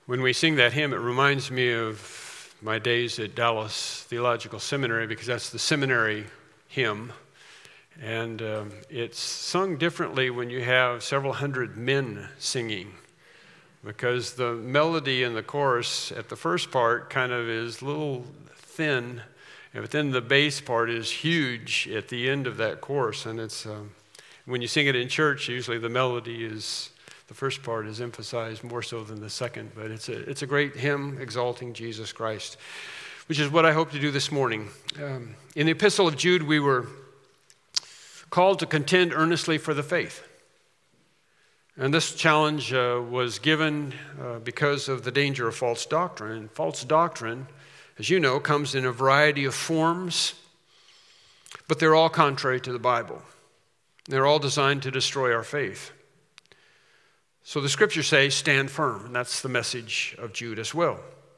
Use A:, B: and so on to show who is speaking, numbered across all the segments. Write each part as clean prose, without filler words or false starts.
A: When we sing that hymn, it reminds me of my days at Dallas Theological Seminary, because that's the seminary hymn. And it's sung differently when you have several hundred men singing, because the melody in the chorus at the first part kind of is a little thin, but then the bass part is huge at the end of that chorus. And it's when you sing it in church, usually the melody is, the first part is emphasized more so than the second, but it's a great hymn exalting Jesus Christ, which is what I hope to do this morning. In the Epistle of Jude, we were called to contend earnestly for the faith. And this challenge was given because of the danger of false doctrine. And false doctrine, as you know, comes in a variety of forms, but they're all contrary to the Bible. They're all designed to destroy our faith. So the scriptures say, stand firm, and that's the message of Jude as well.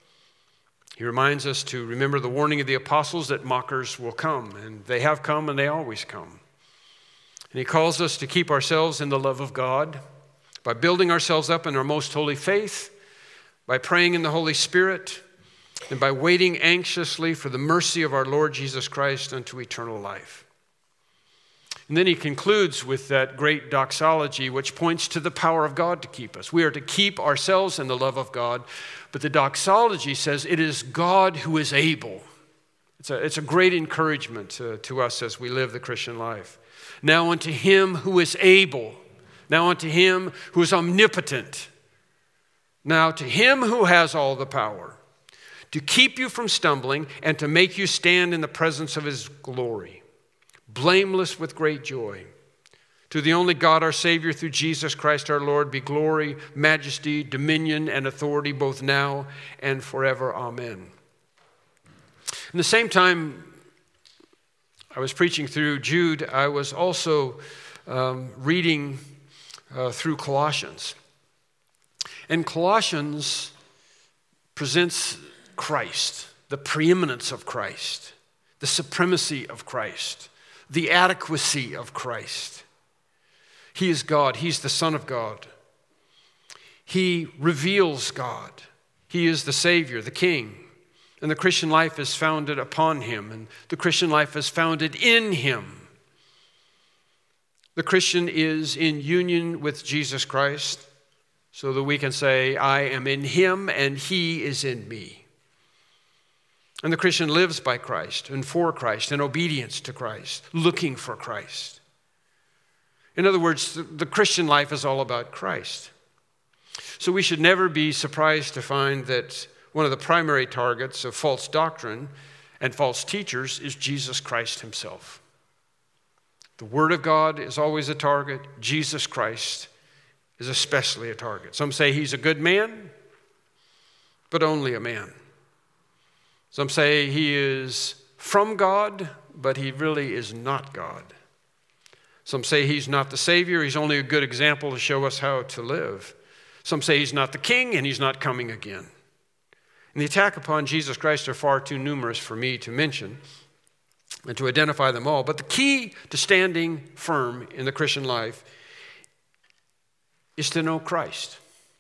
A: He reminds us to remember the warning of the apostles that mockers will come, and they have come and they always come. And he calls us to keep ourselves in the love of God by building ourselves up in our most holy faith, by praying in the Holy Spirit, and by waiting anxiously for the mercy of our Lord Jesus Christ unto eternal life. And then he concludes with that great doxology, which points to the power of God to keep us. We are to keep ourselves in the love of God, but the doxology says it is God who is able. It's a great encouragement to us as we live the Christian life. Now unto him who is able, now unto him who is omnipotent, now to him who has all the power, to keep you from stumbling and to make you stand in the presence of his glory, blameless with great joy. To the only God, our Savior, through Jesus Christ our Lord, be glory, majesty, dominion, and authority both now and forever. Amen. In the same time I was preaching through Jude, I was also reading through Colossians. And Colossians presents Christ, the preeminence of Christ, the supremacy of Christ, the adequacy of Christ. He is God. He's the Son of God. He reveals God. He is the Savior, the King. And the Christian life is founded upon him, and the Christian life is founded in him. The Christian is in union with Jesus Christ, so that we can say, I am in him and he is in me. And the Christian lives by Christ and for Christ, in obedience to Christ, looking for Christ. In other words, the Christian life is all about Christ. So we should never be surprised to find that one of the primary targets of false doctrine and false teachers is Jesus Christ himself. The Word of God is always a target. Jesus Christ is especially a target. Some say he's a good man, but only a man. Some say he is from God, but he really is not God. Some say he's not the Savior. He's only a good example to show us how to live. Some say he's not the King and he's not coming again. And the attack upon Jesus Christ are far too numerous for me to mention and to identify them all. But the key to standing firm in the Christian life is to know Christ.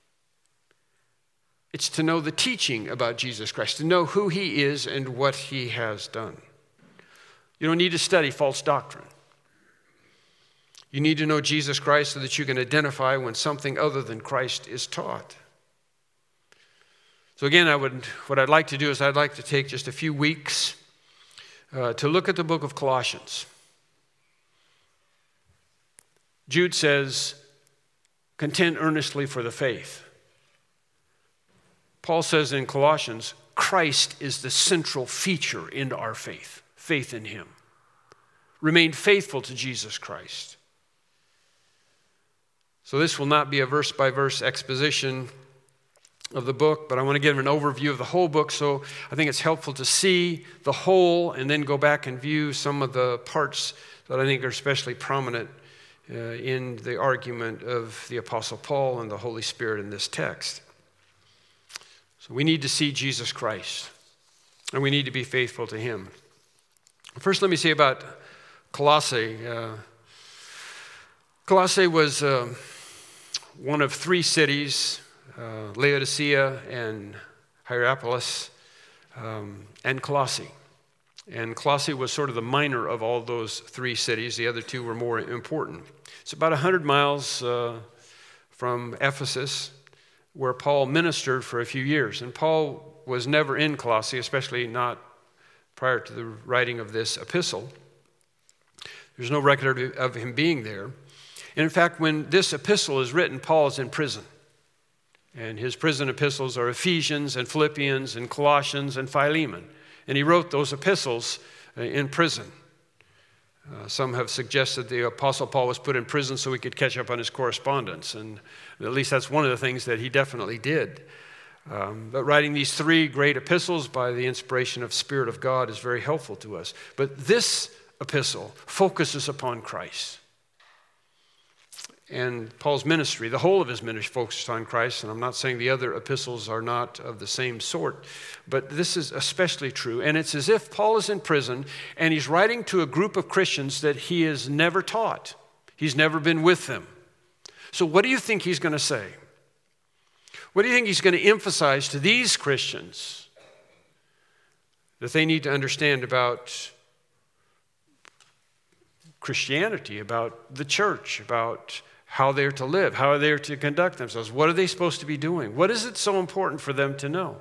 A: It's to know the teaching about Jesus Christ, to know who he is and what he has done. You don't need to study false doctrine. You need to know Jesus Christ so that you can identify when something other than Christ is taught. So again, what I'd like to do is I'd like to take just a few weeks to look at the book of Colossians. Jude says, contend earnestly for the faith. Paul says in Colossians, Christ is the central feature in our faith, faith in him. Remain faithful to Jesus Christ. So this will not be a verse-by-verse exposition of the book, but I want to give an overview of the whole book, so I think it's helpful to see the whole and then go back and view some of the parts that I think are especially prominent in the argument of the Apostle Paul and the Holy Spirit in this text. So we need to see Jesus Christ, and we need to be faithful to him. First, let me say about Colossae. Colossae was one of three cities Laodicea and Hierapolis, and Colossae. And Colossae was sort of the minor of all those three cities. The other two were more important. It's about 100 miles from Ephesus, where Paul ministered for a few years. And Paul was never in Colossae, especially not prior to the writing of this epistle. There's no record of him being there. And in fact, when this epistle is written, Paul is in prison. And his prison epistles are Ephesians and Philippians and Colossians and Philemon. And he wrote those epistles in prison. Some have suggested the Apostle Paul was put in prison so he could catch up on his correspondence. And at least that's one of the things that he definitely did. But writing these three great epistles by the inspiration of Spirit of God is very helpful to us. But this epistle focuses upon Christ. And Paul's ministry, the whole of his ministry focused on Christ. And I'm not saying the other epistles are not of the same sort, but this is especially true. And it's as if Paul is in prison and he's writing to a group of Christians that he has never taught. He's never been with them. So what do you think he's going to say? What do you think he's going to emphasize to these Christians that they need to understand about Christianity, about the church, about how they're to live, how they're to conduct themselves? What are they supposed to be doing? What is it so important for them to know?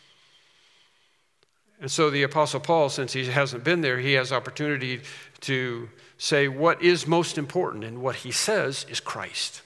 A: And so the Apostle Paul, since he hasn't been there, he has opportunity to say what is most important, and what he says is Christ.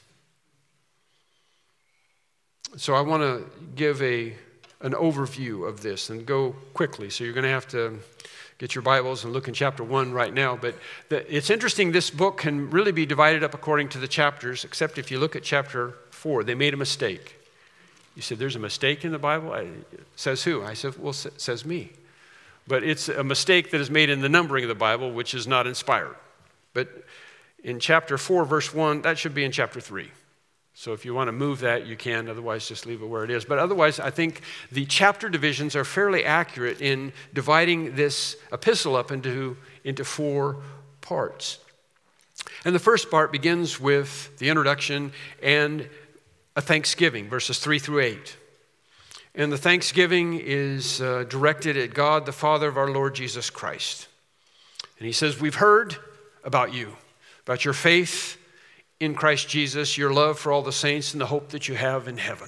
A: So I want to give an overview of this and go quickly. So you're going to have to get your Bibles and look in chapter 1 right now. But it's interesting, this book can really be divided up according to the chapters, except if you look at chapter 4, they made a mistake. You said, there's a mistake in the Bible? Says who? I said, well, it says me. But it's a mistake that is made in the numbering of the Bible, which is not inspired. But in chapter 4, verse 1, that should be in chapter 3. So if you want to move that, you can. Otherwise, just leave it where it is. But otherwise, I think the chapter divisions are fairly accurate in dividing this epistle up into 4 parts. And the first part begins with the introduction and a thanksgiving, verses 3 through 8. And the thanksgiving is directed at God, the Father of our Lord Jesus Christ. And he says, we've heard about you, about your faith in Christ Jesus, your love for all the saints, and the hope that you have in heaven.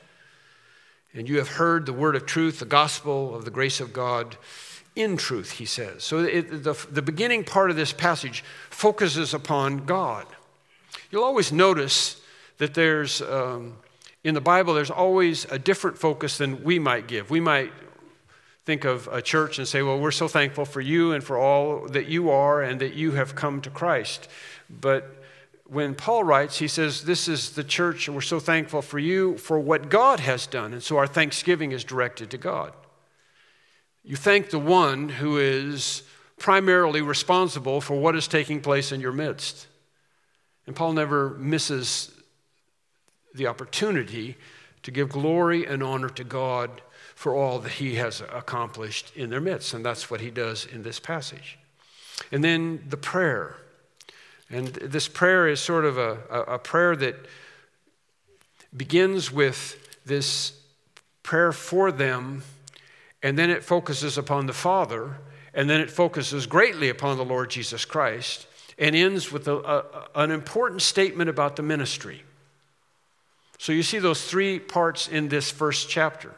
A: And you have heard the word of truth, the gospel of the grace of God in truth, he says. So the beginning part of this passage focuses upon God. You'll always notice that there's, in the Bible, there's always a different focus than we might give. We might think of a church and say, well, we're so thankful for you and for all that you are and that you have come to Christ. But when Paul writes, he says, this is the church, and we're so thankful for you for what God has done. And so our thanksgiving is directed to God. You thank the one who is primarily responsible for what is taking place in your midst. And Paul never misses the opportunity to give glory and honor to God for all that he has accomplished in their midst. And that's what he does in this passage. And then the prayer. And this prayer is sort of a prayer that begins with this prayer for them, and then it focuses upon the Father, and then it focuses greatly upon the Lord Jesus Christ, and ends with an important statement about the ministry. So you see those 3 parts in this first chapter.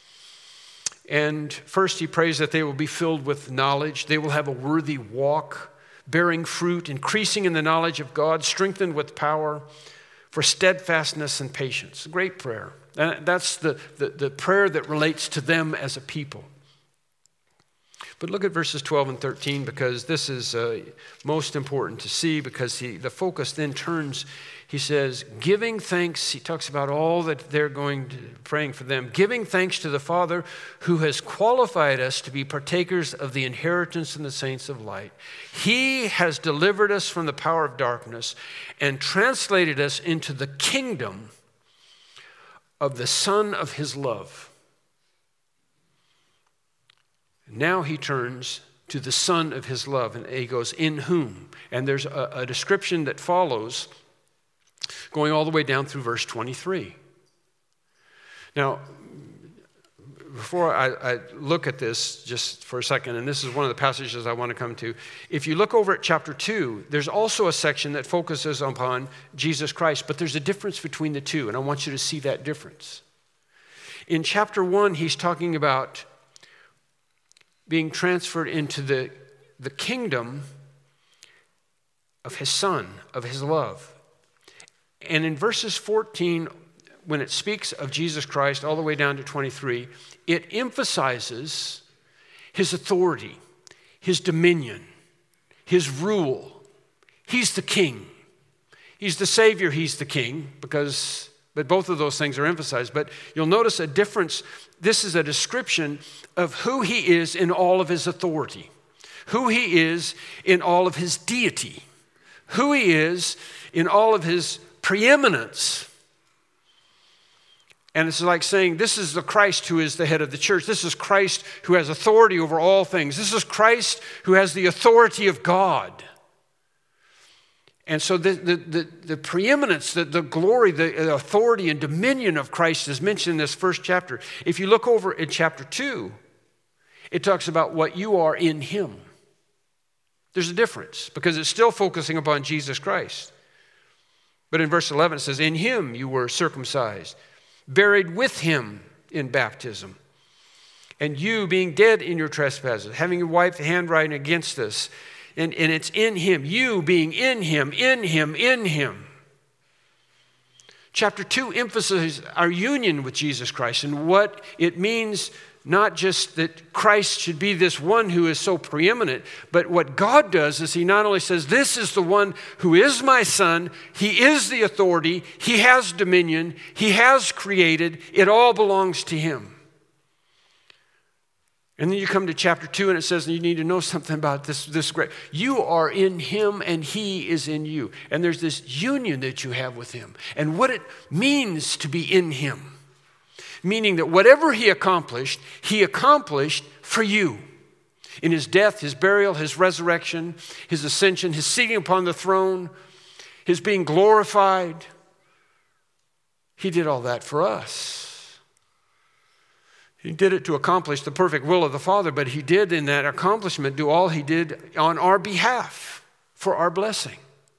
A: And first he prays that they will be filled with knowledge. They will have a worthy walk, bearing fruit, increasing in the knowledge of God, strengthened with power for steadfastness and patience. Great prayer. And that's the prayer that relates to them as a people. But look at verses 12 and 13, because this is most important to see, because the focus then turns, he says, giving thanks. He talks about all that they're praying for them. Giving thanks to the Father who has qualified us to be partakers of the inheritance in the saints of light. He has delivered us from the power of darkness and translated us into the kingdom of the Son of his love. Now he turns to the Son of his love, and he goes, in whom. And there's a description that follows, going all the way down through verse 23. Now, before I look at this just for a second, and this is one of the passages I want to come to, if you look over at chapter 2, there's also a section that focuses upon Jesus Christ, but there's a difference between the two, and I want you to see that difference. In chapter 1, he's talking about being transferred into the kingdom of his Son, of his love. And in verses 14, when it speaks of Jesus Christ all the way down to 23, it emphasizes his authority, his dominion, his rule. He's the king. He's the Savior, he's the king, but both of those things are emphasized. But you'll notice a difference. This is a description of who he is in all of his authority, who he is in all of his deity, who he is in all of his preeminence. And it's like saying, this is the Christ who is the head of the church. This is Christ who has authority over all things. This is Christ who has the authority of God. And so the preeminence, the glory, the authority and dominion of Christ is mentioned in this first chapter. If you look over in chapter 2, it talks about what you are in him. There's a difference because it's still focusing upon Jesus Christ. But in verse 11 it says, in him you were circumcised, buried with him in baptism. And you being dead in your trespasses, having wiped the handwriting against us, and it's in him, you being in him, in him, in him. Chapter 2 emphasizes our union with Jesus Christ and what it means, not just that Christ should be this one who is so preeminent, but what God does is he not only says, this is the one who is my Son, he is the authority, he has dominion, he has created, it all belongs to him. And then you come to chapter 2 and it says, you need to know something about this great. You are in him and he is in you. And there's this union that you have with him. And what it means to be in him. Meaning that whatever he accomplished for you. In his death, his burial, his resurrection, his ascension, his seating upon the throne, his being glorified. He did all that for us. He did it to accomplish the perfect will of the Father, but he did in that accomplishment do all he did on our behalf for our blessing.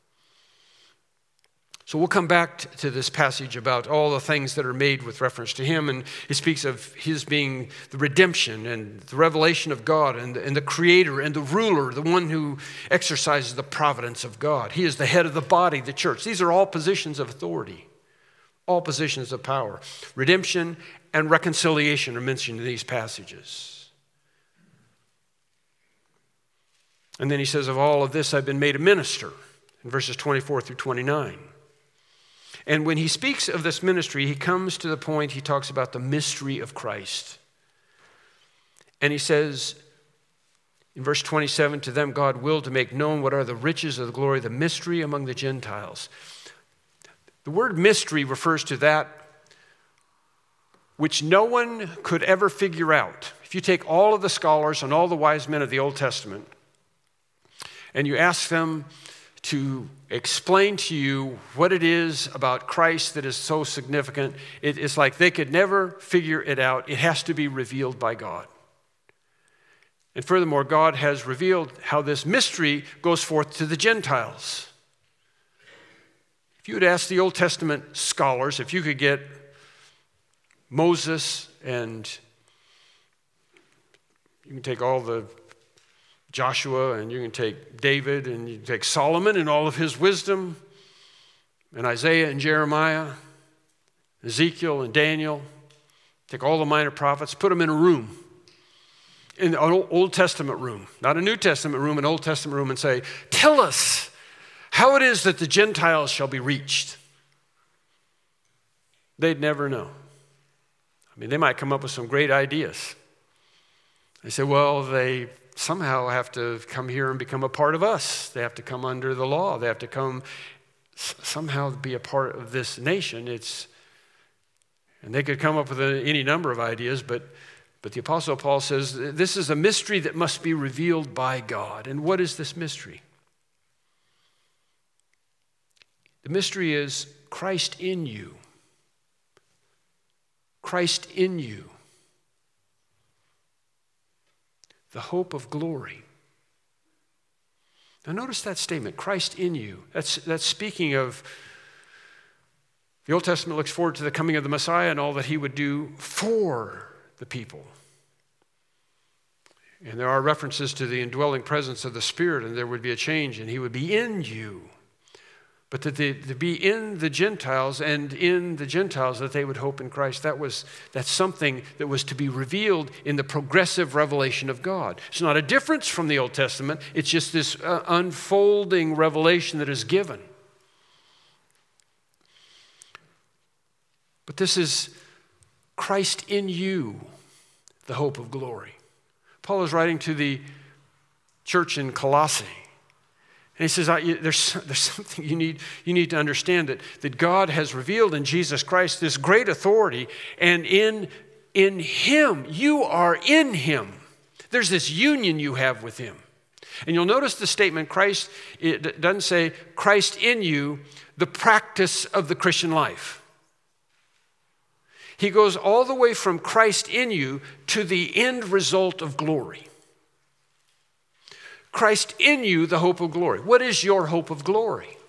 A: So we'll come back to this passage about all the things that are made with reference to him, and he speaks of his being the redemption and the revelation of God and the creator and the ruler, the one who exercises the providence of God. He is the head of the body, the church. These are all positions of authority, all positions of power. Redemption and reconciliation are mentioned in these passages. And then he says, of all of this I've been made a minister, in verses 24 through 29. And when he speaks of this ministry, he comes to the point, he talks about the mystery of Christ. And he says, in verse 27, to them God willed to make known what are the riches of the glory, the mystery among the Gentiles. The word mystery refers to that which no one could ever figure out. If you take all of the scholars and all the wise men of the Old Testament, and you ask them to explain to you what it is about Christ that is so significant, it's like they could never figure it out. It has to be revealed by God. And furthermore, God has revealed how this mystery goes forth to the Gentiles. If you would ask the Old Testament scholars, if you could get Moses, and you can take all the Joshua, and you can take David, and you can take Solomon and all of his wisdom, and Isaiah and Jeremiah, Ezekiel and Daniel, take all the minor prophets, put them in a room, in an Old Testament room, not a New Testament room, an Old Testament room, and say, tell us how it is that the Gentiles shall be reached. They'd never know. I mean, they might come up with some great ideas. They say, well, they somehow have to come here and become a part of us. They have to come under the law. They have to come somehow be a part of this nation. And they could come up with any number of ideas, but the Apostle Paul says, this is a mystery that must be revealed by God. And what is this mystery? The mystery is Christ in you. Christ in you, the hope of glory. Now notice that statement, Christ in you. That's speaking of, the Old Testament looks forward to the coming of the Messiah and all that he would do for the people. And there are references to the indwelling presence of the Spirit, and there would be a change, and he would be in you. But to be in the Gentiles, and in the Gentiles that they would hope in Christ, that's something that was to be revealed in the progressive revelation of God. It's not a difference from the Old Testament. It's just this unfolding revelation that is given. But this is Christ in you, the hope of glory. Paul is writing to the church in Colossae. And he says, there's something you need to understand, that God has revealed in Jesus Christ this great authority, and in him, you are in him. There's this union you have with him. And you'll notice the statement, Christ, it doesn't say Christ in you, the practice of the Christian life. He goes all the way from Christ in you to the end result of glory. Christ in you, the hope of glory. What is your hope of glory? You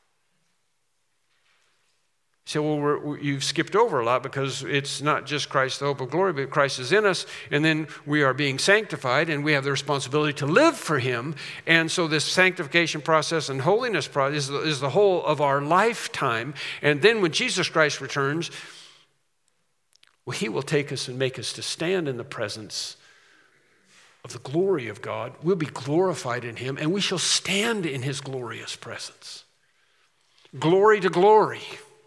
A: say, well, you've skipped over a lot, because it's not just Christ, the hope of glory, but Christ is in us, and then we are being sanctified, and we have the responsibility to live for him. And so this sanctification process and holiness process is the whole of our lifetime. And then when Jesus Christ returns, well, he will take us and make us to stand in the presence of the glory of God. We'll be glorified in him, and we shall stand in his glorious presence. Glory to glory.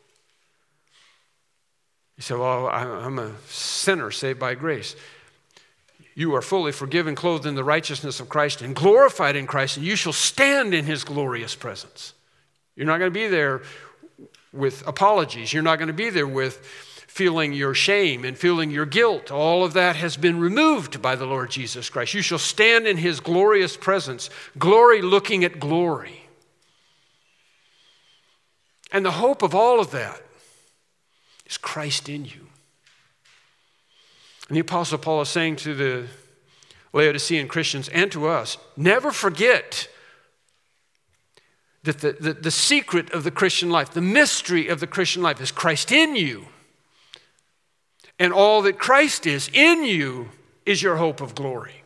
A: You say, well, I'm a sinner saved by grace. You are fully forgiven, clothed in the righteousness of Christ, and glorified in Christ, and you shall stand in his glorious presence. You're not going to be there with apologies. You're not going to be there with feeling your shame and feeling your guilt. All of that has been removed by the Lord Jesus Christ. You shall stand in his glorious presence, glory looking at glory. And the hope of all of that is Christ in you. And the Apostle Paul is saying to the Laodicean Christians and to us, never forget that the secret of the Christian life, the mystery of the Christian life is Christ in you. And all that Christ is in you is your hope of glory.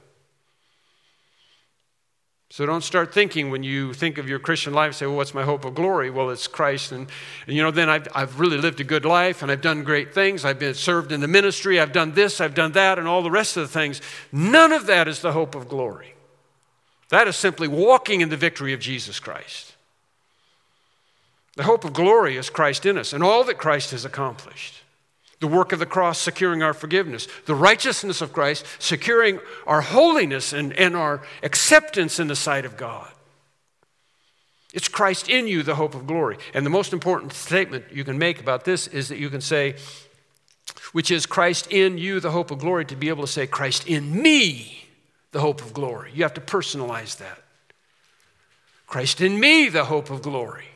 A: So don't start thinking when you think of your Christian life, say, well, what's my hope of glory? Well, it's Christ. And then I've really lived a good life, and I've done great things. I've been served in the ministry. I've done this, I've done that, and all the rest of the things. None of that is the hope of glory. That is simply walking in the victory of Jesus Christ. The hope of glory is Christ in us and all that Christ has accomplished. The work of the cross securing our forgiveness. The righteousness of Christ securing our holiness and our acceptance in the sight of God. It's Christ in you, the hope of glory. And the most important statement you can make about this is that you can say, which is Christ in you, the hope of glory, to be able to say, Christ in me, the hope of glory. You have to personalize that. Christ in me, the hope of glory.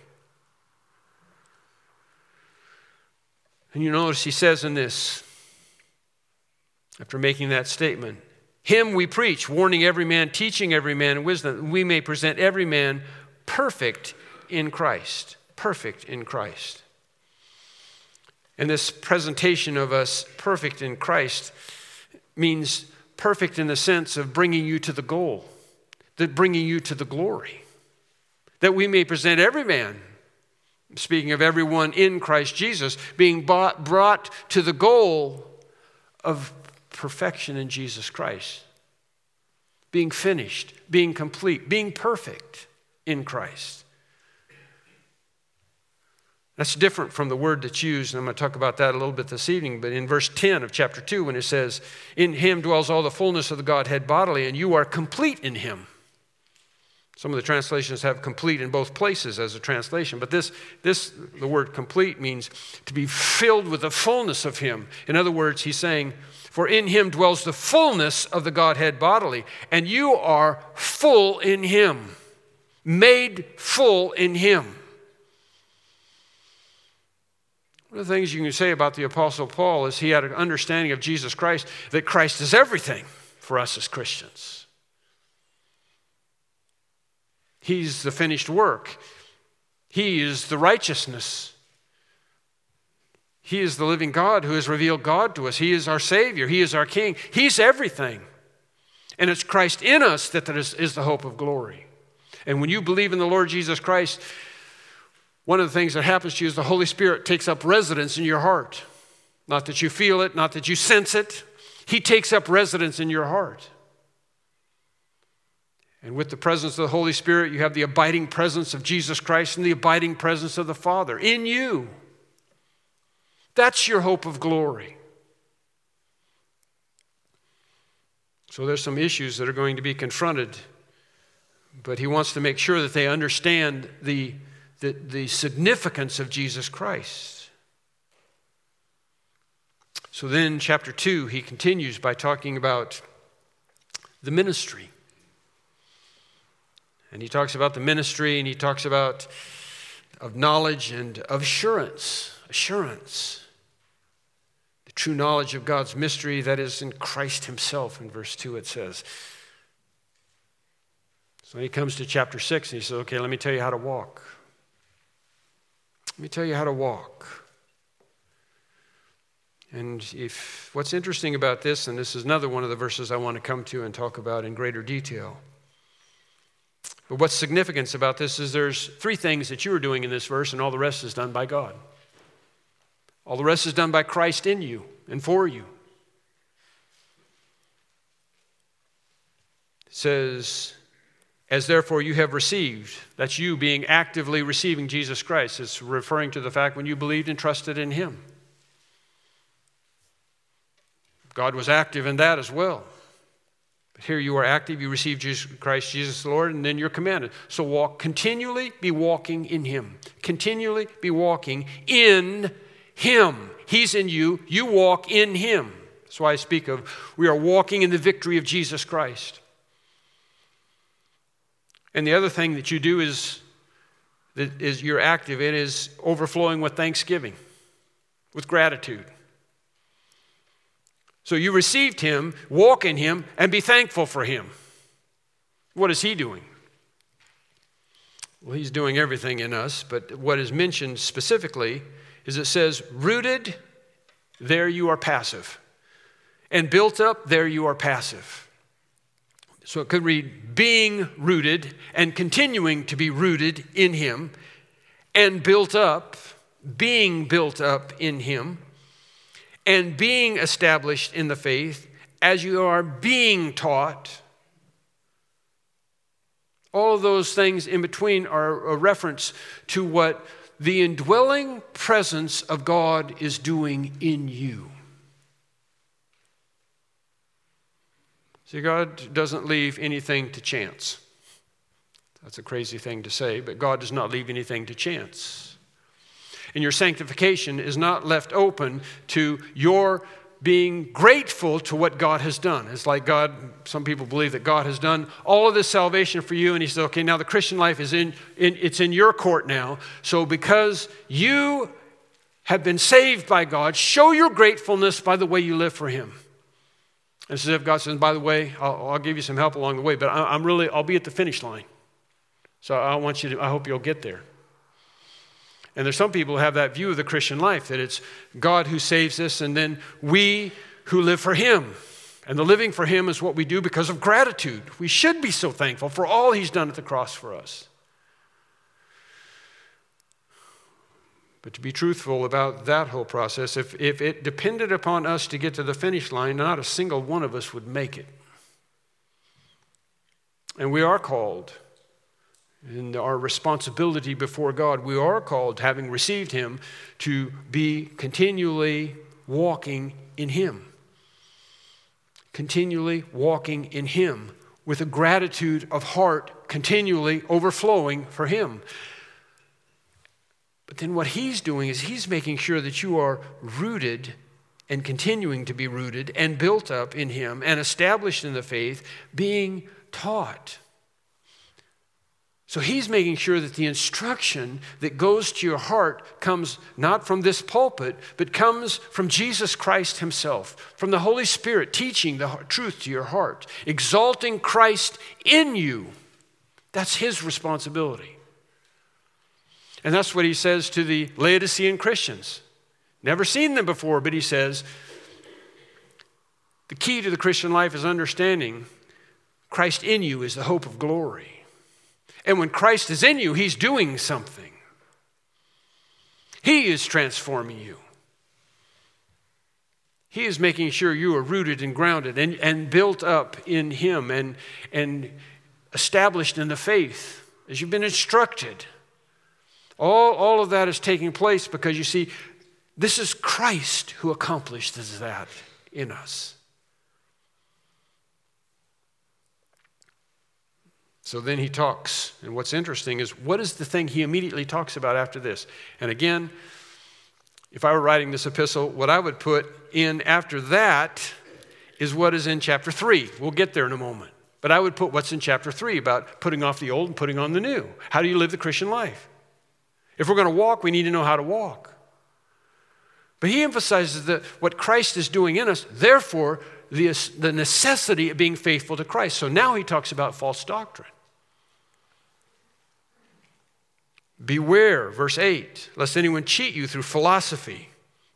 A: And you notice he says in this, after making that statement, him we preach, warning every man, teaching every man in wisdom, we may present every man perfect in Christ. Perfect in Christ. And this presentation of us perfect in Christ means perfect in the sense of bringing you to the goal, that bringing you to the glory, that we may present every man, speaking of everyone in Christ Jesus, being brought to the goal of perfection in Jesus Christ. Being finished, being complete, being perfect in Christ. That's different from the word that's used, and I'm going to talk about that a little bit this evening, but in verse 10 of chapter 2, when it says, in him dwells all the fullness of the Godhead bodily, and you are complete in him. Some of the translations have complete in both places as a translation, but the word complete means to be filled with the fullness of him. In other words, he's saying, for in him dwells the fullness of the Godhead bodily, and you are full in him, made full in him. One of the things you can say about the Apostle Paul is he had an understanding of Jesus Christ, that Christ is everything for us as Christians. He's the finished work. He is the righteousness. He is the living God who has revealed God to us. He is our Savior. He is our King. He's everything. And it's Christ in us that is the hope of glory. And when you believe in the Lord Jesus Christ, one of the things that happens to you is the Holy Spirit takes up residence in your heart. Not that you feel it, not that you sense it. He takes up residence in your heart. And with the presence of the Holy Spirit, you have the abiding presence of Jesus Christ and the abiding presence of the Father in you. That's your hope of glory. So there's some issues that are going to be confronted, but he wants to make sure that they understand the significance of Jesus Christ. So then, chapter 2, he continues by talking about the ministry. And he talks about the ministry, and he talks about of knowledge and of assurance. The true knowledge of God's mystery that is in Christ himself, in verse 2 it says. So he comes to chapter 6, and he says, okay, let me tell you how to walk. Let me tell you how to walk. And if what's interesting about this, and this is another one of the verses I want to come to and talk about in greater detail. But what's significant about this is there's 3 things that you are doing in this verse, and all the rest is done by God. All the rest is done by Christ in you and for you. It says, as therefore you have received, that's you being actively receiving Jesus Christ. It's referring to the fact when you believed and trusted in him. God was active in that as well. But here you are active, you receive Jesus Christ, Jesus the Lord, and then you're commanded. So walk, continually be walking in him. Continually be walking in him. He's in you, you walk in him. That's why I speak of we are walking in the victory of Jesus Christ. And the other thing that you do is you're active. It is overflowing with thanksgiving, with gratitude. So you received him, walk in him, and be thankful for him. What is he doing? Well, he's doing everything in us, but what is mentioned specifically is it says, rooted, there you are passive. And built up, there you are passive. So it could read, being rooted and continuing to be rooted in him, and built up, being built up in him, and being established in the faith as you are being taught. All of those things in between are a reference to what the indwelling presence of God is doing in you. See, God doesn't leave anything to chance. That's a crazy thing to say, but God does not leave anything to chance. And your sanctification is not left open to your being grateful to what God has done. It's like God, some people believe that God has done all of this salvation for you, and he says, okay, now the Christian life is it's in your court now. So because you have been saved by God, show your gratefulness by the way you live for him. And it's as if God says, by the way, I'll give you some help along the way, but I'll be at the finish line. So I hope you'll get there. And there's some people who have that view of the Christian life, that it's God who saves us and then we who live for him. And the living for him is what we do because of gratitude. We should be so thankful for all he's done at the cross for us. But to be truthful about that whole process, if it depended upon us to get to the finish line, not a single one of us would make it. And we are called, in our responsibility before God, we are called, having received him, to be continually walking in him. Continually walking in him with a gratitude of heart continually overflowing for him. But then what he's doing is he's making sure that you are rooted and continuing to be rooted and built up in him and established in the faith, being taught. So he's making sure that the instruction that goes to your heart comes not from this pulpit, but comes from Jesus Christ himself, from the Holy Spirit teaching the truth to your heart, exalting Christ in you. That's his responsibility. And that's what he says to the Laodicean Christians. Never seen them before, but he says, the key to the Christian life is understanding Christ in you is the hope of glory. And when Christ is in you, he's doing something. He is transforming you. He is making sure you are rooted and grounded and built up in him and established in the faith as you've been instructed. All of that is taking place because you see, this is Christ who accomplished that in us. So then he talks, and what's interesting is what is the thing he immediately talks about after this? And again, if I were writing this epistle, what I would put in after that is what is in chapter 3. We'll get there in a moment. But I would put what's in chapter 3 about putting off the old and putting on the new. How do you live the Christian life? If we're going to walk, we need to know how to walk. But he emphasizes that what Christ is doing in us, therefore, the necessity of being faithful to Christ. So now he talks about false doctrine. Beware, verse 8, lest anyone cheat you through philosophy.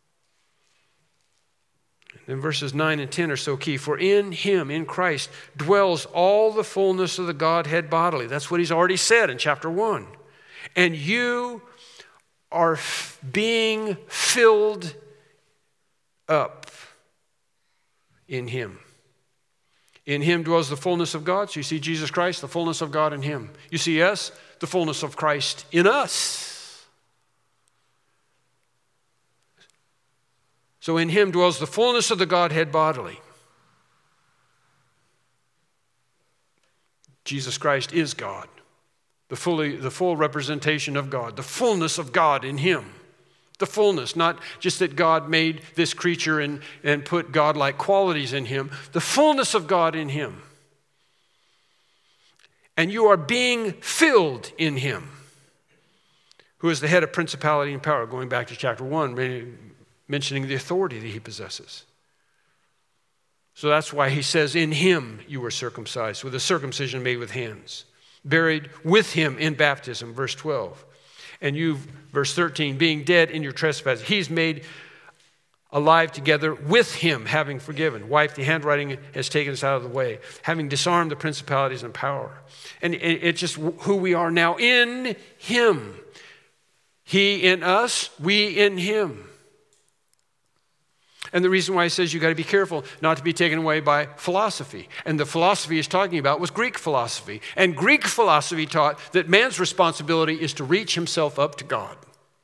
A: And verses 9 and 10 are so key. For in him, in Christ, dwells all the fullness of the Godhead bodily. That's what he's already said in chapter 1. And you are being filled up in him. In him dwells the fullness of God. So you see Jesus Christ, the fullness of God in him. You see us, the fullness of Christ in us. So in him dwells the fullness of the Godhead bodily. Jesus Christ is God, the full representation of God, the fullness of God in him. The fullness, not just that God made this creature and put God-like qualities in him. The fullness of God in him. And you are being filled in him, who is the head of principality and power, going back to chapter 1, mentioning the authority that he possesses. So that's why he says, in him you were circumcised, with a circumcision made with hands, buried with him in baptism, verse 12. And you, verse 13, being dead in your trespasses, he's made alive together with him, having forgiven. Wife, the handwriting has taken us out of the way, having disarmed the principalities and power. And it's just who we are now in him. He in us, we in him. And the reason why he says you got to be careful not to be taken away by philosophy. And the philosophy he's talking about was Greek philosophy. And Greek philosophy taught that man's responsibility is to reach himself up to God.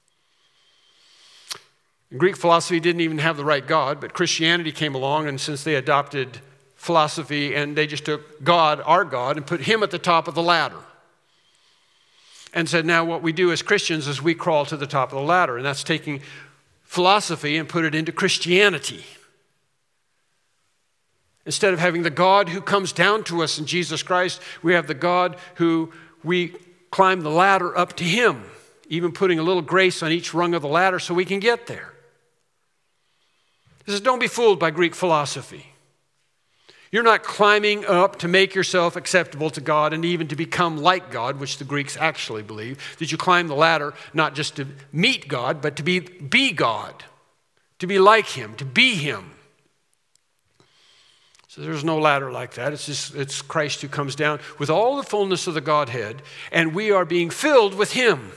A: Greek philosophy didn't even have the right God, but Christianity came along, and since they adopted philosophy and they just took God, our God, and put him at the top of the ladder. And said, now what we do as Christians is we crawl to the top of the ladder, and that's taking philosophy and put it into Christianity. Instead of having the God who comes down to us in Jesus Christ, we have the God who we climb the ladder up to him, even putting a little grace on each rung of the ladder so we can get there. He says, don't be fooled by Greek philosophy. You're not climbing up to make yourself acceptable to God and even to become like God, which the Greeks actually believe, that you climb the ladder not just to meet God, but to be God, to be like him, to be him. So there's no ladder like that. It's Christ who comes down with all the fullness of the Godhead, and we are being filled with him.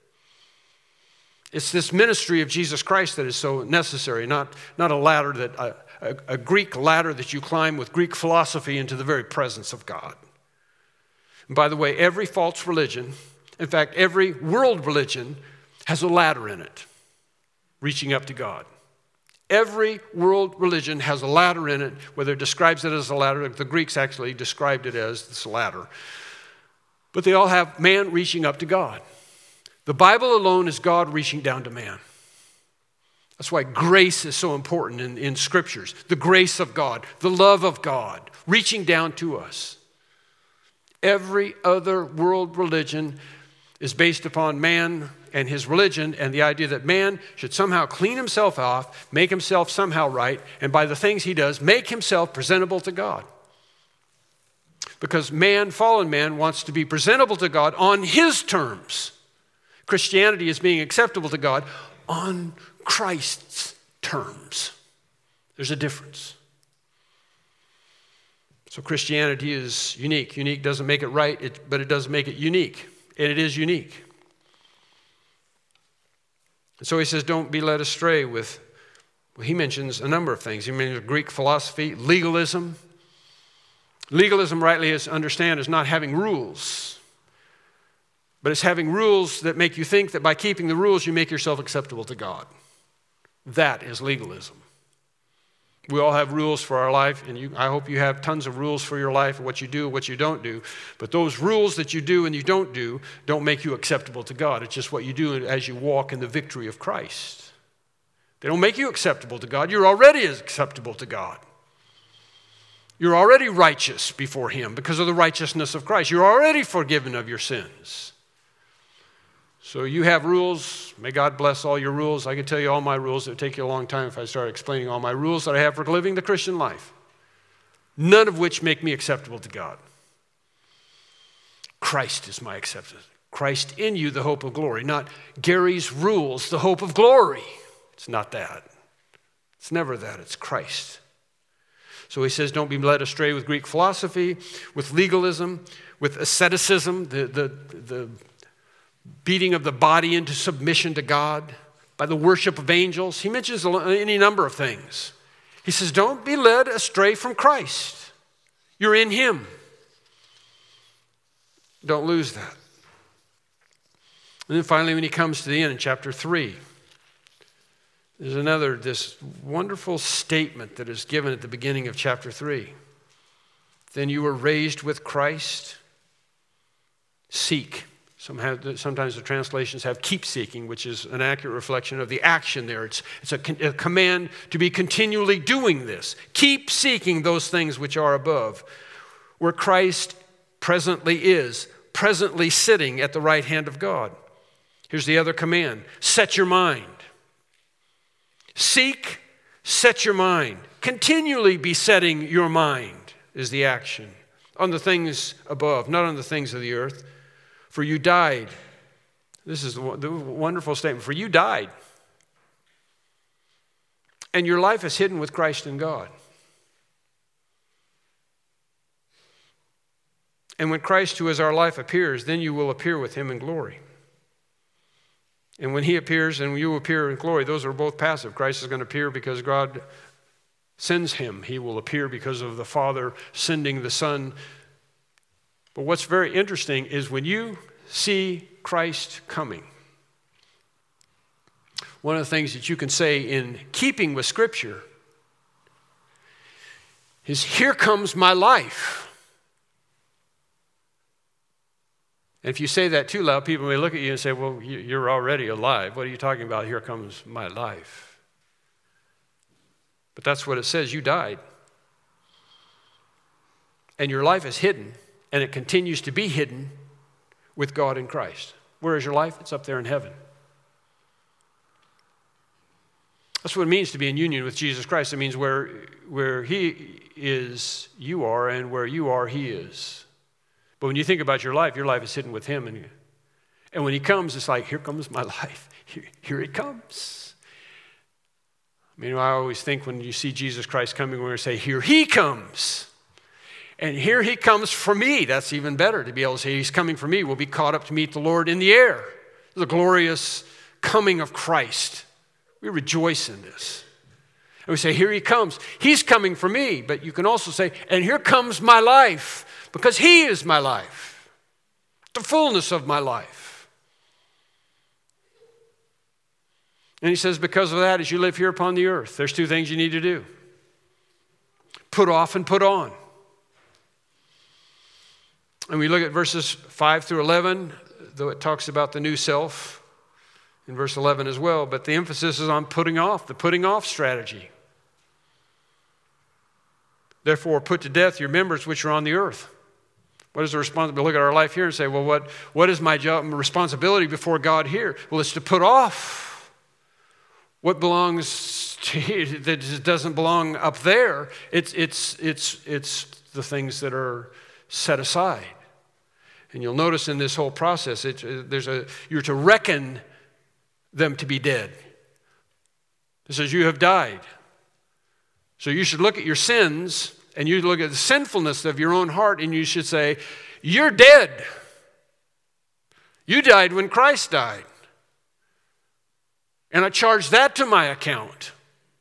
A: It's this ministry of Jesus Christ that is so necessary, not a ladder that a Greek ladder that you climb with Greek philosophy into the very presence of God. And by the way, every false religion, in fact, every world religion has a ladder in it, reaching up to God. Every world religion has a ladder in it, whether it describes it as a ladder. The Greeks actually described it as this ladder. But they all have man reaching up to God. The Bible alone is God reaching down to man. That's why grace is so important in scriptures. The grace of God, the love of God, reaching down to us. Every other world religion is based upon man and his religion and the idea that man should somehow clean himself off, make himself somehow right, and by the things he does, make himself presentable to God. Because man, fallen man, wants to be presentable to God on his terms. Christianity is being acceptable to God on Christ's terms. There's a difference. So Christianity is unique. Unique doesn't make it right, but it does make it unique. And it is unique. And so he says, don't be led astray with, well, he mentions a number of things. He mentions Greek philosophy, legalism. Legalism, rightly as understand, is not having rules. But it's having rules that make you think that by keeping the rules, you make yourself acceptable to God. That is legalism. We all have rules for our life, and I hope you have tons of rules for your life, what you do, what you don't do. But those rules that you do and you don't make you acceptable to God. It's just what you do as you walk in the victory of Christ. They don't make you acceptable to God. You're already acceptable to God. You're already righteous before Him because of the righteousness of Christ. You're already forgiven of your sins. So you have rules. May God bless all your rules. I can tell you all my rules. It would take you a long time if I started explaining all my rules that I have for living the Christian life. None of which make me acceptable to God. Christ is my acceptance. Christ in you, the hope of glory. Not Gary's rules, the hope of glory. It's not that. It's never that. It's Christ. So he says, don't be led astray with Greek philosophy, with legalism, with asceticism, the beating of the body into submission to God, by the worship of angels. He mentions any number of things. He says, don't be led astray from Christ. You're in Him. Don't lose that. And then finally, when he comes to the end in chapter 3, there's this wonderful statement that is given at the beginning of chapter 3. Then you were raised with Christ. Seek. Sometimes the translations have keep seeking, which is an accurate reflection of the action there. It's a command to be continually doing this. Keep seeking those things which are above, where Christ presently is, presently sitting at the right hand of God. Here's the other command. Set your mind. Seek, set your mind. Continually be setting your mind is the action. On the things above, not on the things of the earth. For you died. This is the wonderful statement. For you died. And your life is hidden with Christ in God. And when Christ, who is our life, appears, then you will appear with Him in glory. And when He appears and you appear in glory, those are both passive. Christ is going to appear because God sends Him. He will appear because of the Father sending the Son. But what's very interesting is when you see Christ coming, one of the things that you can say in keeping with Scripture is, here comes my life. And if you say that too loud, people may look at you and say, well, you're already alive. What are you talking about? Here comes my life. But that's what it says. You died. And your life is hidden. And it continues to be hidden with God in Christ. Where is your life? It's up there in heaven. That's what it means to be in union with Jesus Christ. It means where He is, you are, and where you are, He is. But when you think about your life is hidden with Him. And when He comes, it's like, here comes my life. Here it comes. I mean, I always think when you see Jesus Christ coming, we're going to say, here He comes. And here He comes for me. That's even better to be able to say, He's coming for me. We'll be caught up to meet the Lord in the air. The glorious coming of Christ. We rejoice in this. And we say, here He comes. He's coming for me. But you can also say, and here comes my life. Because He is my life. The fullness of my life. And He says, because of that, as you live here upon the earth, there's two things you need to do. Put off and put on. And we look at verses 5 through 11, though it talks about the new self in verse 11 as well, but the emphasis is on putting off, the putting off strategy. Therefore, put to death your members which are on the earth. What is the responsibility? Look at our life here and say, well, what is my job, my responsibility before God here? Well, it's to put off what belongs to you that doesn't belong up there. It's the things that are set aside. And you'll notice in this whole process, you're to reckon them to be dead. It says you have died. So you should look at your sins and you look at the sinfulness of your own heart and you should say, you're dead. You died when Christ died. And I charge that to my account.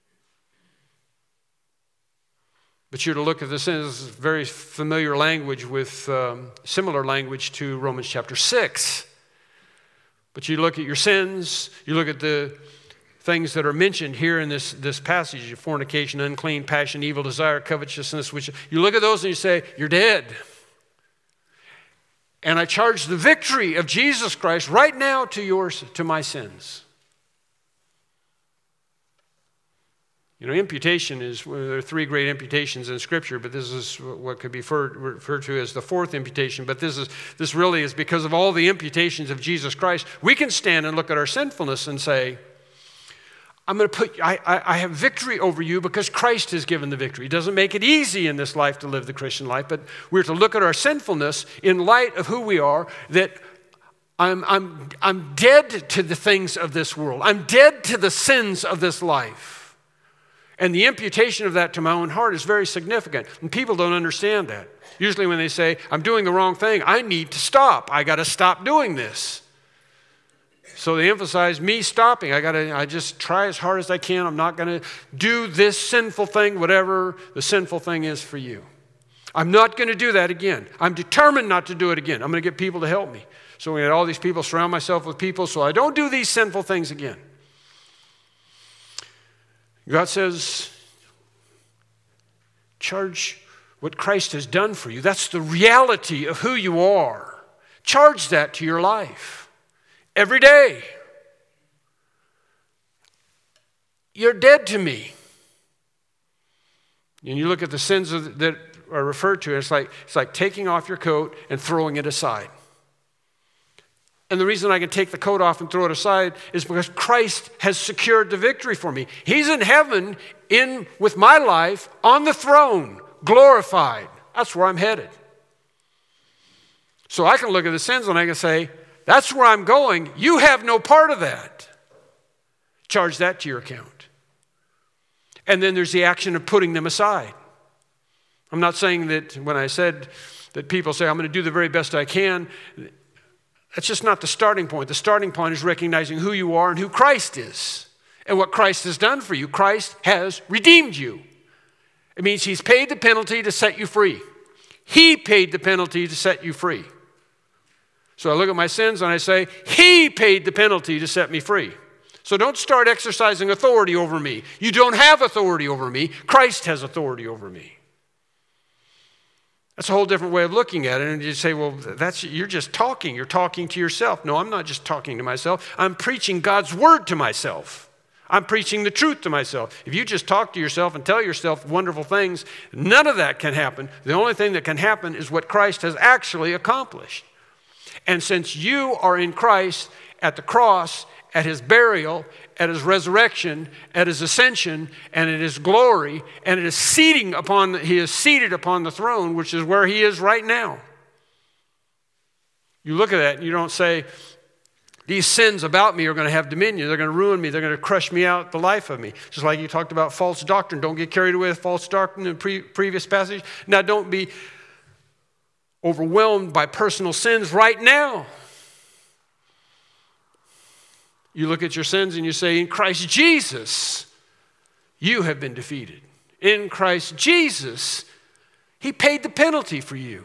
A: But you're to look at the sins, very familiar language with similar language to Romans chapter 6. But you look at your sins, you look at the things that are mentioned here in this passage, fornication, unclean, passion, evil desire, covetousness, which you look at those and you say, you're dead. And I charge the victory of Jesus Christ right now to my sins. You know, imputation is, there are three great imputations in Scripture, but this is what could be referred to as the fourth imputation. But this really is because of all the imputations of Jesus Christ. We can stand and look at our sinfulness and say, I have victory over you because Christ has given the victory. It doesn't make it easy in this life to live the Christian life, but we're to look at our sinfulness in light of who we are, that I'm dead to the things of this world. I'm dead to the sins of this life. And the imputation of that to my own heart is very significant. And people don't understand that. Usually when they say, I'm doing the wrong thing, I need to stop. I got to stop doing this. So they emphasize me stopping. I just try as hard as I can. I'm not going to do this sinful thing, whatever the sinful thing is for you. I'm not going to do that again. I'm determined not to do it again. I'm going to get people to help me. So we had all these people, surround myself with people so I don't do these sinful things again. God says, charge what Christ has done for you. That's the reality of who you are. Charge that to your life. Every day. You're dead to me. And you look at the sins that are referred to, it's like taking off your coat and throwing it aside. And the reason I can take the coat off and throw it aside is because Christ has secured the victory for me. He's in heaven, with my life, on the throne, glorified. That's where I'm headed. So I can look at the sins and I can say, that's where I'm going. You have no part of that. Charge that to your account. And then there's the action of putting them aside. I'm not saying that when I said that people say, I'm going to do the very best I can, that's just not the starting point. The starting point is recognizing who you are and who Christ is and what Christ has done for you. Christ has redeemed you. It means he's paid the penalty to set you free. He paid the penalty to set you free. So I look at my sins and I say, he paid the penalty to set me free. So don't start exercising authority over me. You don't have authority over me. Christ has authority over me. That's a whole different way of looking at it. And you say, well, you're just talking. You're talking to yourself. No, I'm not just talking to myself. I'm preaching God's word to myself. I'm preaching the truth to myself. If you just talk to yourself and tell yourself wonderful things, none of that can happen. The only thing that can happen is what Christ has actually accomplished. And since you are in Christ at the cross, at his burial, at his resurrection, at his ascension, and at his glory, and he is seated upon the throne, which is where he is right now. You look at that and you don't say, these sins about me are going to have dominion. They're going to ruin me. They're going to crush me out the life of me. Just like you talked about false doctrine. Don't get carried away with false doctrine in the previous passage. Now don't be overwhelmed by personal sins right now. You look at your sins and you say, in Christ Jesus, you have been defeated. In Christ Jesus, he paid the penalty for you.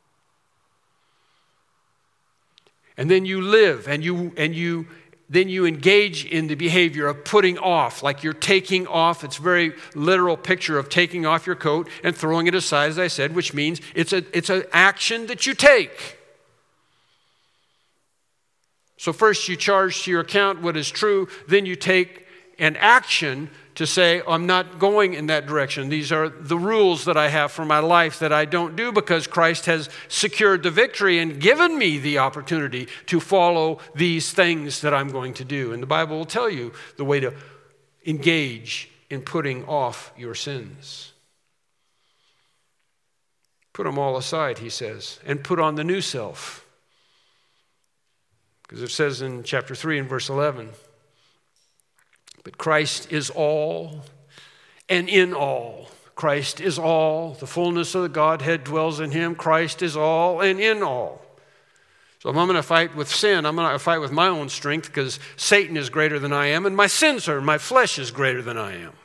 A: And then you live and then you engage in the behavior of putting off, like you're taking off. It's a very literal picture of taking off your coat and throwing it aside, as I said, which means it's an action that you take. So first you charge to your account what is true, then you take and action to say, I'm not going in that direction. These are the rules that I have for my life that I don't do because Christ has secured the victory and given me the opportunity to follow these things that I'm going to do. And the Bible will tell you the way to engage in putting off your sins. Put them all aside, he says, and put on the new self. Because it says in chapter 3 and verse 11, but Christ is all and in all. Christ is all. The fullness of the Godhead dwells in him. Christ is all and in all. So if I'm going to fight with sin, I'm going to fight with my own strength because Satan is greater than I am and my sins are, my flesh is greater than I am.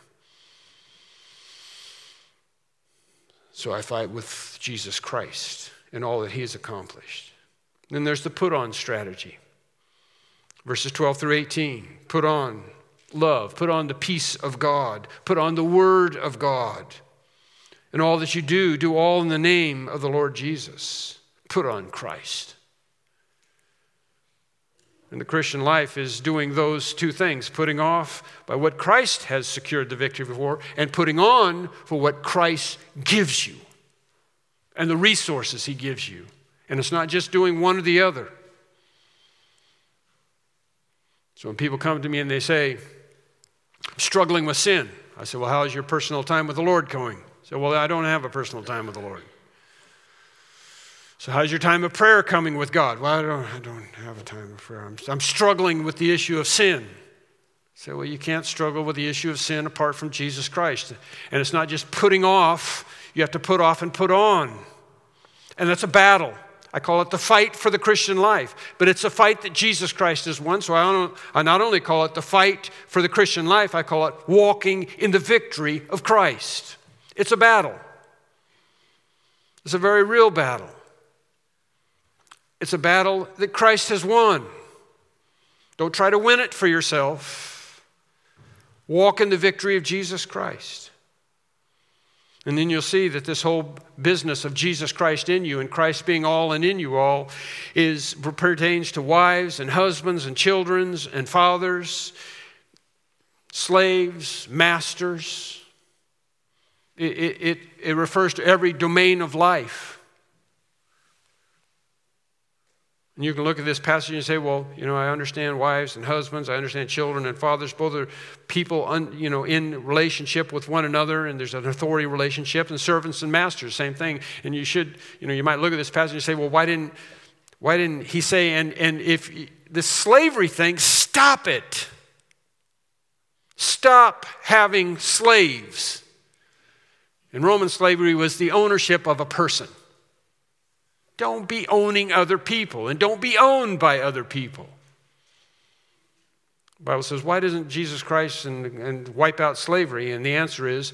A: So I fight with Jesus Christ and all that he has accomplished. Then there's the put on strategy. Verses 12 through 18. Put on love. Put on the peace of God. Put on the word of God. And all that you do, do all in the name of the Lord Jesus. Put on Christ. And the Christian life is doing those two things. Putting off by what Christ has secured the victory for, and putting on for what Christ gives you. And the resources he gives you. And it's not just doing one or the other. So when people come to me and they say, I'm struggling with sin. I say, well, how's your personal time with the Lord going? I say, well, I don't have a personal time with the Lord. So how's your time of prayer coming with God? Well, I don't have a time of prayer. I'm struggling with the issue of sin. I say, well, you can't struggle with the issue of sin apart from Jesus Christ. And it's not just putting off. You have to put off and put on. And that's a battle. I call it the fight for the Christian life. But it's a fight that Jesus Christ has won. So I not only call it the fight for the Christian life, I call it walking in the victory of Christ. It's a battle. It's a very real battle. It's a battle that Christ has won. Don't try to win it for yourself. Walk in the victory of Jesus Christ. And then you'll see that this whole business of Jesus Christ in you and Christ being all and in you all pertains to wives and husbands and children and fathers, slaves, masters. It refers to every domain of life. And you can look at this passage and say, well, I understand wives and husbands, I understand children and fathers. Both are people, in relationship with one another, and there's an authority relationship, and servants and masters, same thing. And you should, you might look at this passage and say, well, why didn't he say, and if this slavery thing, stop it. Stop having slaves. And Roman slavery was the ownership of a person. Don't be owning other people, and don't be owned by other people. The Bible says, why doesn't Jesus Christ and wipe out slavery? And the answer is,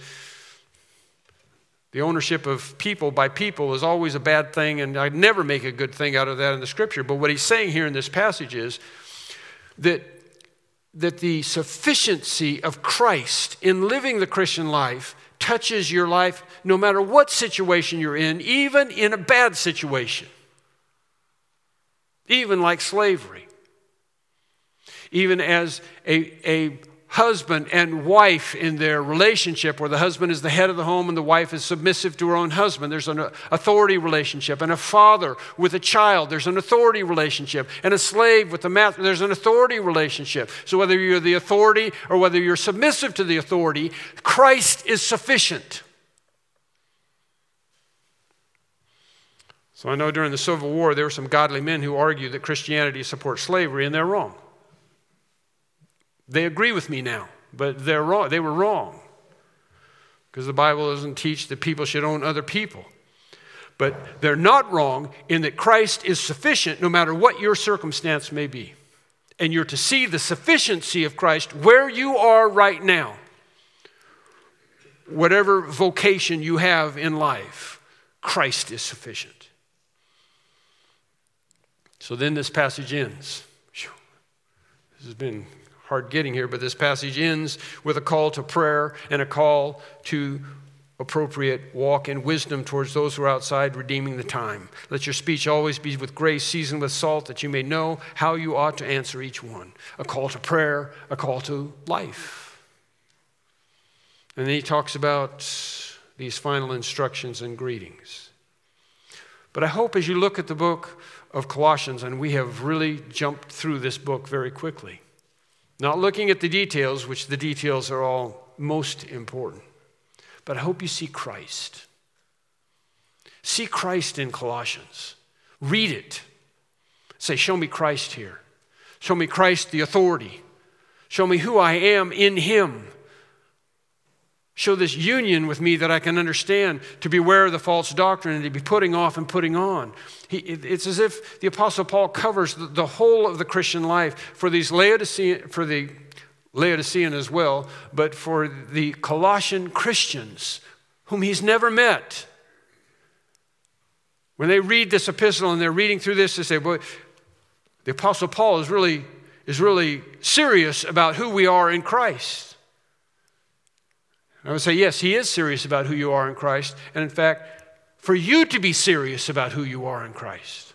A: the ownership of people by people is always a bad thing, and I'd never make a good thing out of that in the Scripture. But what he's saying here in this passage is that the sufficiency of Christ in living the Christian life touches your life no matter what situation you're in, even in a bad situation. Even like slavery. Even as a husband and wife in their relationship, where the husband is the head of the home and the wife is submissive to her own husband. There's an authority relationship. And a father with a child, there's an authority relationship. And a slave with the master, there's an authority relationship. So whether you're the authority or whether you're submissive to the authority, Christ is sufficient. So I know during the Civil War, there were some godly men who argued that Christianity supports slavery, and they're wrong. They agree with me now, but they're wrong. They were wrong. Because the Bible doesn't teach that people should own other people. But they're not wrong in that Christ is sufficient no matter what your circumstance may be. And you're to see the sufficiency of Christ where you are right now. Whatever vocation you have in life, Christ is sufficient. So then this passage ends. This has been hard getting here, but this passage ends with a call to prayer and a call to appropriate walk in wisdom towards those who are outside, redeeming the time. Let your speech always be with grace, seasoned with salt, that you may know how you ought to answer each one. A call to prayer, a call to life. And then he talks about these final instructions and greetings. But I hope as you look at the book of Colossians, and we have really jumped through this book very quickly, not looking at the details, which the details are all most important, but I hope you see Christ. See Christ in Colossians. Read it. Say, show me Christ here. Show me Christ, the authority. Show me who I am in him. Show this union with me that I can understand, to be aware of the false doctrine and to be putting off and putting on. It's as if the Apostle Paul covers the whole of the Christian life for the Laodicean as well, but for the Colossian Christians whom he's never met. When they read this epistle and they're reading through this, they say, boy, the Apostle Paul is really serious about who we are in Christ. I would say, yes, he is serious about who you are in Christ. And in fact, for you to be serious about who you are in Christ.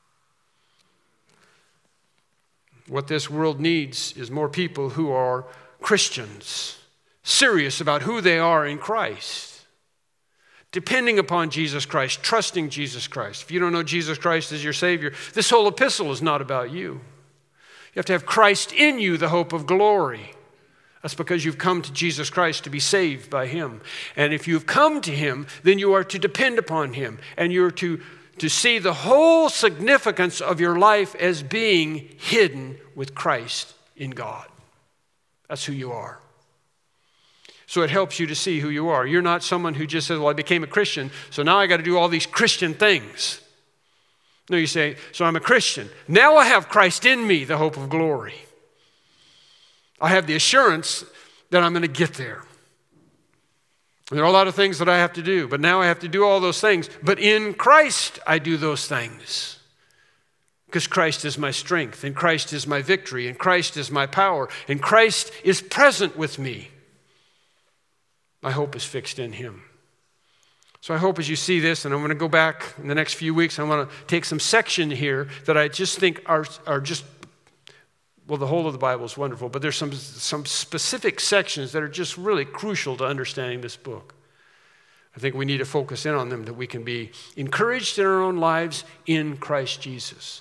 A: What this world needs is more people who are Christians, serious about who they are in Christ, depending upon Jesus Christ, trusting Jesus Christ. If you don't know Jesus Christ as your Savior, this whole epistle is not about you. You have to have Christ in you, the hope of glory. That's because you've come to Jesus Christ to be saved by him. And if you've come to him, then you are to depend upon him. And you're to see the whole significance of your life as being hidden with Christ in God. That's who you are. So it helps you to see who you are. You're not someone who just says, well, I became a Christian, so now I got to do all these Christian things. No, you say, so I'm a Christian. Now I have Christ in me, the hope of glory. I have the assurance that I'm going to get there. There are a lot of things that I have to do, but now I have to do all those things. But in Christ, I do those things. Because Christ is my strength, and Christ is my victory, and Christ is my power, and Christ is present with me. My hope is fixed in him. So I hope as you see this, and I'm going to go back in the next few weeks, I want to take some section here that I just think are just, well, the whole of the Bible is wonderful, but there's some specific sections that are just really crucial to understanding this book. I think we need to focus in on them that we can be encouraged in our own lives in Christ Jesus.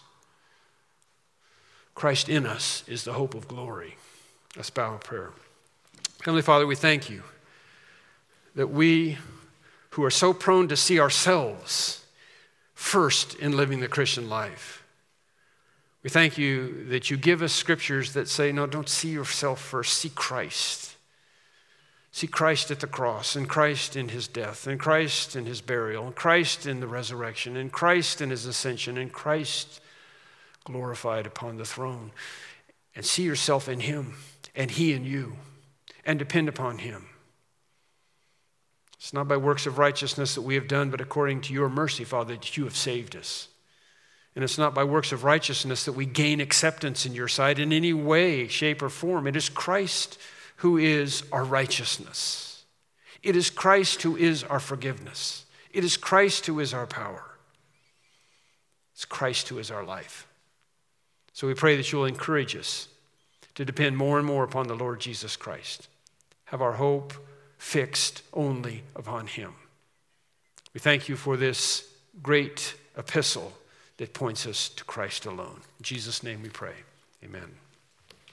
A: Christ in us is the hope of glory. Let's bow in prayer. Heavenly Father, we thank you that we who are so prone to see ourselves first in living the Christian life, we thank you that you give us scriptures that say, no, don't see yourself first, see Christ. See Christ at the cross, and Christ in his death, and Christ in his burial, and Christ in the resurrection, and Christ in his ascension, and Christ glorified upon the throne. And see yourself in him, and he in you, and depend upon him. It's not by works of righteousness that we have done, but according to your mercy, Father, that you have saved us. And it's not by works of righteousness that we gain acceptance in your sight in any way, shape, or form. It is Christ who is our righteousness. It is Christ who is our forgiveness. It is Christ who is our power. It's Christ who is our life. So we pray that you'll encourage us to depend more and more upon the Lord Jesus Christ. Have our hope fixed only upon him. We thank you for this great epistle that points us to Christ alone. In Jesus' name we pray. Amen.